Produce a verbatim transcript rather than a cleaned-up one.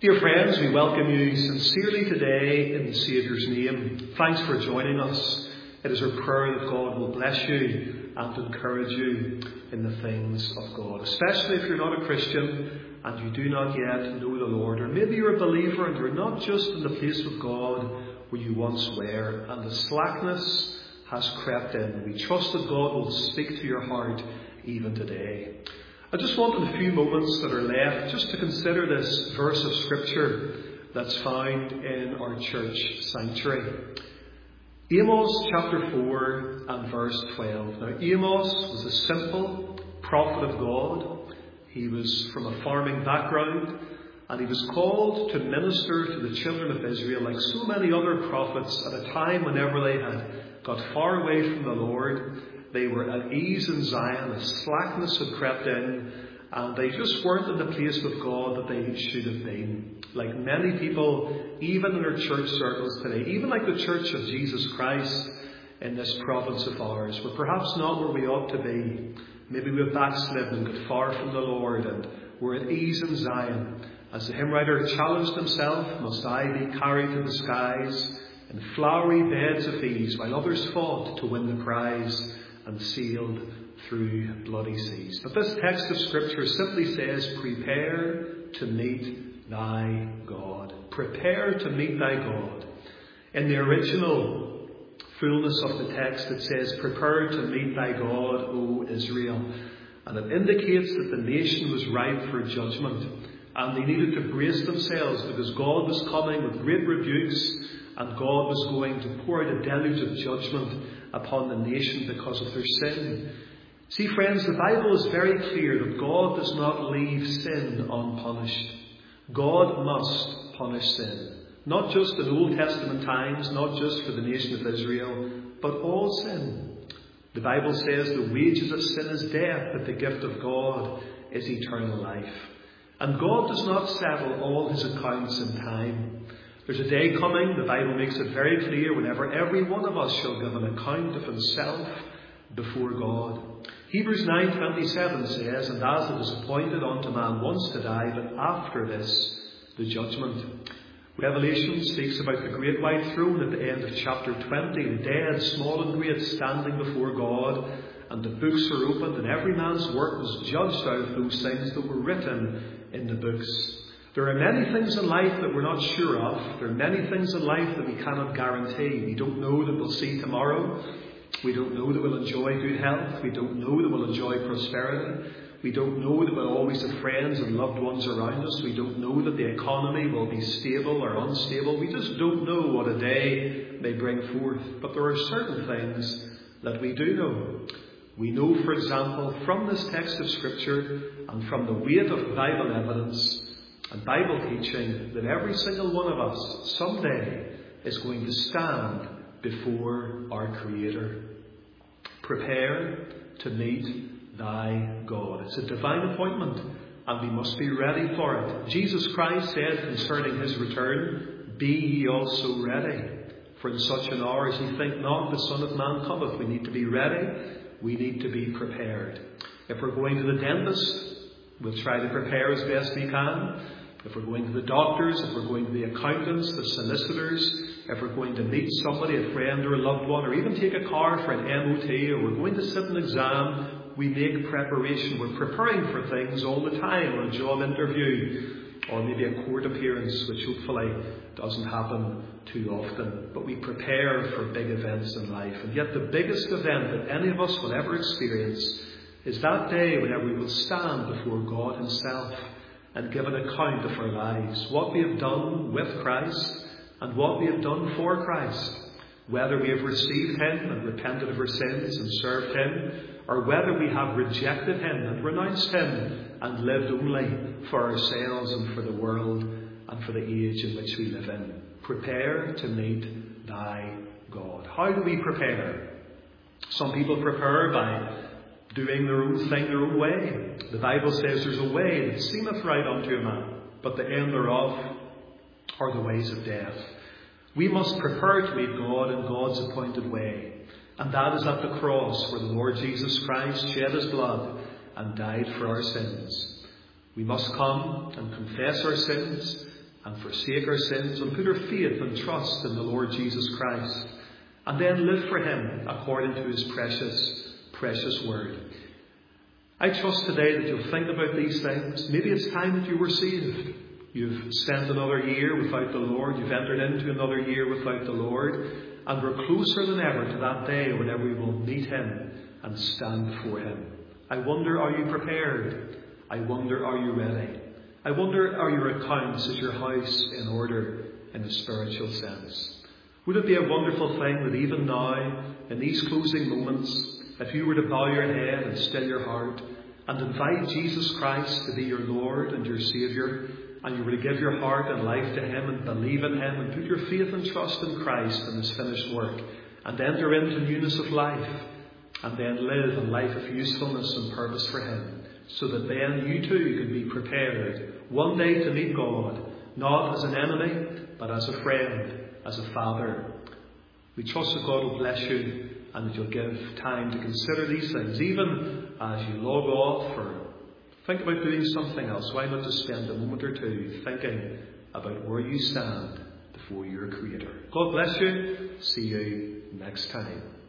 Dear friends, we welcome you sincerely today in the Saviour's name. Thanks for joining us. It is our prayer that God will bless you and encourage you in the things of God, especially if you're not a Christian and you do not yet know the Lord, or maybe you're a believer and you're not just in the place of God where you once were, and the slackness has crept in. We trust that God will speak to your heart even today. I just want in a few moments that are left just to consider this verse of Scripture that's found in our church sanctuary. Amos chapter four and verse twelve. Now Amos was a simple prophet of God. He was from a farming background, and he was called to minister to the children of Israel like so many other prophets at a time whenever they had got far away from the Lord. They were at ease in Zion, a slackness had crept in, and they just weren't in the place with God that they should have been. Like many people, even in our church circles today, even like the Church of Jesus Christ in this province of ours, we're perhaps not where we ought to be. Maybe we've backslidden and got far from the Lord, and we're at ease in Zion. As the hymn writer challenged himself, must I be carried to the skies in flowery beds of ease, while others fought to win the prize and sailed through bloody seas. But this text of Scripture simply says, prepare to meet thy God. Prepare to meet thy God. In the original fullness of the text it says, prepare to meet thy God, O Israel. And it indicates that the nation was ripe for judgment, and they needed to brace themselves because God was coming with great rebukes, and God was going to pour out a deluge of judgment upon the nation because of their sin. See, friends, the Bible is very clear that God does not leave sin unpunished. God must punish sin. Not just in Old Testament times, not just for the nation of Israel, but all sin. The Bible says the wages of sin is death, but the gift of God is eternal life. And God does not settle all his accounts in time. There's a day coming, the Bible makes it very clear, whenever every one of us shall give an account of himself before God. Hebrews nine twenty-seven says, and as it is appointed unto man once to die, but after this, the judgment. Revelation speaks about the great white throne at the end of chapter twenty, the dead, small and great, standing before God, and the books are opened, and every man's work was judged out of those things that were written in the books. There are many things in life that we're not sure of. There are many things in life that we cannot guarantee. We don't know that we'll see tomorrow. We don't know that we'll enjoy good health. We don't know that we'll enjoy prosperity. We don't know that we'll always have friends and loved ones around us. We don't know that the economy will be stable or unstable. We just don't know what a day may bring forth. But there are certain things that we do know. We know, for example, from this text of Scripture and from the weight of Bible evidence and Bible teaching, that every single one of us someday is going to stand before our Creator. Prepare to meet thy God. It's a divine appointment, and we must be ready for it. Jesus Christ said concerning his return, be ye also ready, for in such an hour as ye think not, the Son of Man cometh. We need to be ready. We need to be prepared. If we're going to the dentist, we'll try to prepare as best we can. If we're going to the doctors, if we're going to the accountants, the solicitors, if we're going to meet somebody, a friend or a loved one, or even take a car for an M O T, or we're going to sit an exam, we make preparation. We're preparing for things all the time, or a job interview, or maybe a court appearance, which hopefully doesn't happen too often. But we prepare for big events in life. And yet the biggest event that any of us will ever experience is that day whenever we will stand before God himself and give an account of our lives, what we have done with Christ and what we have done for Christ, whether we have received him and repented of our sins and served him, or whether we have rejected him and renounced him and lived only for ourselves and for the world and for the age in which we live in. Prepare to meet thy God. How do we prepare? Some people prepare by doing their own thing their own way. The Bible says there's a way that seemeth right unto a man, but the end thereof are the ways of death. We must prepare to meet God in God's appointed way, and that is at the cross where the Lord Jesus Christ shed his blood and died for our sins. We must come and confess our sins, and forsake our sins and put our faith and trust in the Lord Jesus Christ, and then live for him according to his precious, precious word. I trust today that you'll think about these things. Maybe it's time that you were saved. You've spent another year without the Lord. You've entered into another year without the Lord. And we're closer than ever to that day whenever we will meet him and stand before him. I wonder, are you prepared? I wonder, are you ready? I wonder, are your accounts, is your house in order in a spiritual sense? Would it be a wonderful thing that even now, in these closing moments, if you were to bow your head and still your heart and invite Jesus Christ to be your Lord and your Saviour, and you were to give your heart and life to him and believe in him and put your faith and trust in Christ and his finished work, and enter into newness of life, and then live a life of usefulness and purpose for him, so that then you too can be prepared one day to meet God, not as an enemy, but as a friend, as a father. We trust that God will bless you and that you'll give time to consider these things, even as you log off or think about doing something else. Why not just spend a moment or two thinking about where you stand before your Creator? God bless you. See you next time.